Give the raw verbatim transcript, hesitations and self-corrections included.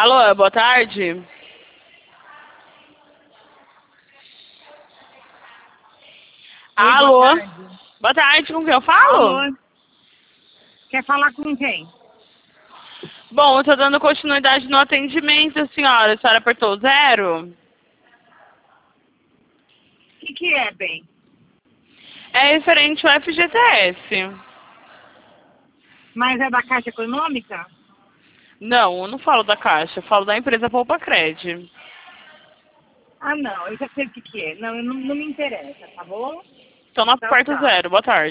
Alô, boa tarde. Oi, Alô? boa tarde. Boa tarde, com quem eu falo? Alô? Quer falar com quem? Bom, eu tô dando continuidade no atendimento, senhora. A senhora apertou zero? O que, que é, bem? É referente ao F G T S. Mas é da Caixa Econômica? Não, eu não falo da Caixa, eu falo da empresa Poupa Cred. Ah, não, eu já sei o que, que é. Não, eu não, não me interessa, tá bom? Então não Tchau, aperta tchau. zero. Boa tarde.